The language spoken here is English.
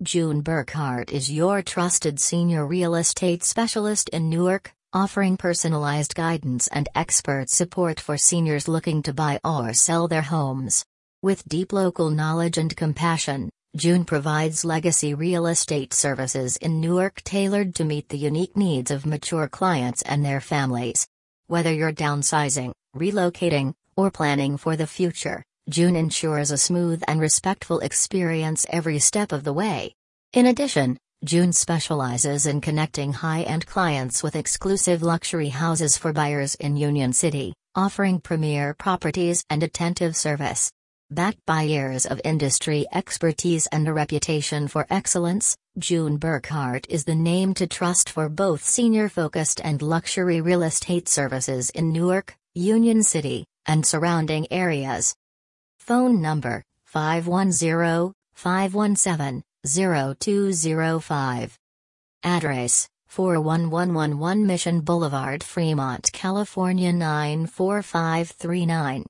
June Burkhart is your trusted senior real estate specialist in Newark, offering personalized guidance and expert support for seniors looking to buy or sell their homes. With deep local knowledge and compassion, June provides legacy real estate services in Newark tailored to meet the unique needs of mature clients and their families. Whether you're downsizing, relocating, or planning for the future, June ensures a smooth and respectful experience every step of the way. In addition, June specializes in connecting high-end clients with exclusive luxury houses for buyers in Union City, offering premier properties and attentive service. Backed by years of industry expertise and a reputation for excellence, June Burkhart is the name to trust for both senior-focused and luxury real estate services in Newark, Union City, and surrounding areas. Phone number: 510-517-0205. Address: 41111 Mission Boulevard, Fremont, California 94539.